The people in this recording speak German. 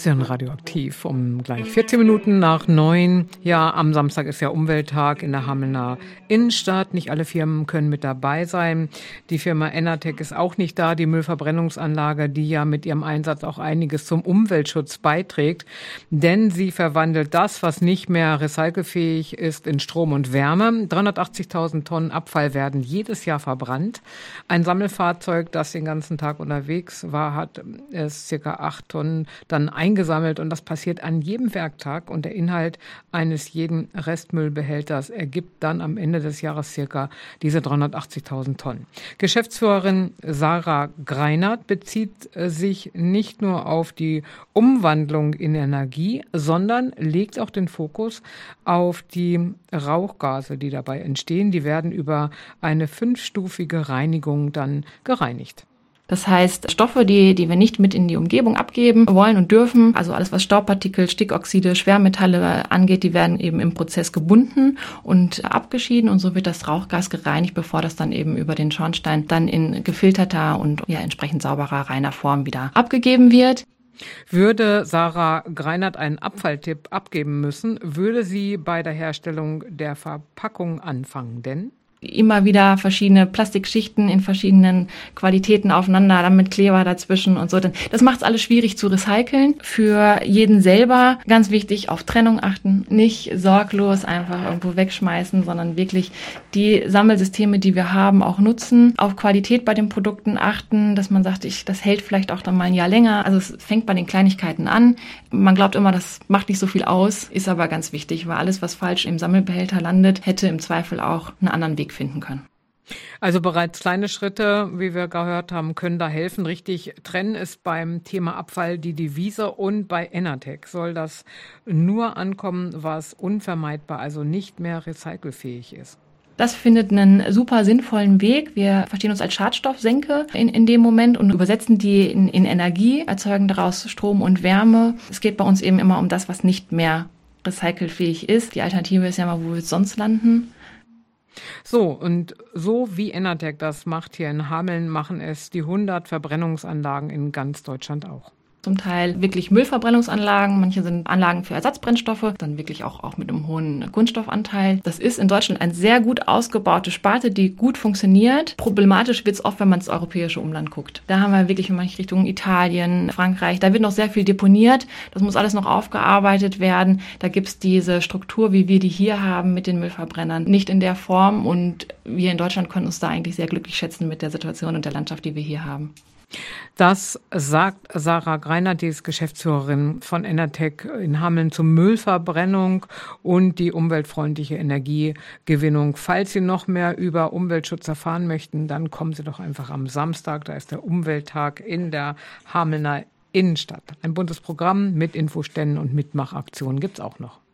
Sie hören Radioaktiv um gleich 14 Minuten nach 9. Ja, am Samstag ist ja Umwelttag in der Hamelner Innenstadt. Nicht alle Firmen können mit dabei sein. Die Firma Enertech ist auch nicht da. Die Müllverbrennungsanlage, die ja mit ihrem Einsatz auch einiges zum Umweltschutz beiträgt. Denn sie verwandelt das, was nicht mehr recycelfähig ist, in Strom und Wärme. 380.000 Tonnen Abfall werden jedes Jahr verbrannt. Ein Sammelfahrzeug, das den ganzen Tag unterwegs war, hat es ca. 8 Tonnen dann eingesammelt, und das passiert an jedem Werktag, und der Inhalt eines jeden Restmüllbehälters ergibt dann am Ende des Jahres circa diese 380.000 Tonnen. Geschäftsführerin Sarah Greinert bezieht sich nicht nur auf die Umwandlung in Energie, sondern legt auch den Fokus auf die Rauchgase, die dabei entstehen. Die werden über eine 5-stufige Reinigung dann gereinigt. Das heißt, Stoffe, die wir nicht mit in die Umgebung abgeben wollen und dürfen, also alles, was Staubpartikel, Stickoxide, Schwermetalle angeht, die werden eben im Prozess gebunden und abgeschieden, und so wird das Rauchgas gereinigt, bevor das dann eben über den Schornstein dann in gefilterter und entsprechend sauberer, reiner Form wieder abgegeben wird. Würde Sarah Greinert einen Abfalltipp abgeben müssen, würde sie bei der Herstellung der Verpackung anfangen, denn immer wieder verschiedene Plastikschichten in verschiedenen Qualitäten aufeinander, dann mit Kleber dazwischen und so. Das macht es alles schwierig zu recyceln. Für jeden selber ganz wichtig, auf Trennung achten, nicht sorglos einfach irgendwo wegschmeißen, sondern wirklich die Sammelsysteme, die wir haben, auch nutzen. Auf Qualität bei den Produkten achten, dass man sagt, das hält vielleicht auch dann mal ein Jahr länger. Also es fängt bei den Kleinigkeiten an. Man glaubt immer, das macht nicht so viel aus, ist aber ganz wichtig, weil alles, was falsch im Sammelbehälter landet, hätte im Zweifel auch einen anderen Weg finden können. Also bereits kleine Schritte, wie wir gehört haben, können da helfen. Richtig trennen ist beim Thema Abfall die Devise, und bei Enertech soll das nur ankommen, was unvermeidbar, also nicht mehr recycelfähig ist. Das findet einen super sinnvollen Weg. Wir verstehen uns als Schadstoffsenke in dem Moment und übersetzen die in Energie, erzeugen daraus Strom und Wärme. Es geht bei uns eben immer um das, was nicht mehr recycelfähig ist. Die Alternative ist ja mal, wo wir sonst landen. So, und so wie Enertech das macht hier in Hameln, machen es die 100 Verbrennungsanlagen in ganz Deutschland auch. Zum Teil wirklich Müllverbrennungsanlagen, manche sind Anlagen für Ersatzbrennstoffe, dann wirklich auch mit einem hohen Kunststoffanteil. Das ist in Deutschland eine sehr gut ausgebaute Sparte, die gut funktioniert. Problematisch wird es oft, wenn man ins europäische Umland guckt. Da haben wir wirklich in manche Richtungen Italien, Frankreich, da wird noch sehr viel deponiert. Das muss alles noch aufgearbeitet werden. Da gibt es diese Struktur, wie wir die hier haben mit den Müllverbrennern, nicht in der Form, und wir in Deutschland können uns da eigentlich sehr glücklich schätzen mit der Situation und der Landschaft, die wir hier haben. Das sagt Sarah Greinert, die ist Geschäftsführerin von Enertech in Hameln, zur Müllverbrennung und die umweltfreundliche Energiegewinnung. Falls Sie noch mehr über Umweltschutz erfahren möchten, dann kommen Sie doch einfach am Samstag. Da ist der Umwelttag in der Hamelner Innenstadt. Ein buntes Programm mit Infoständen und Mitmachaktionen gibt's auch noch.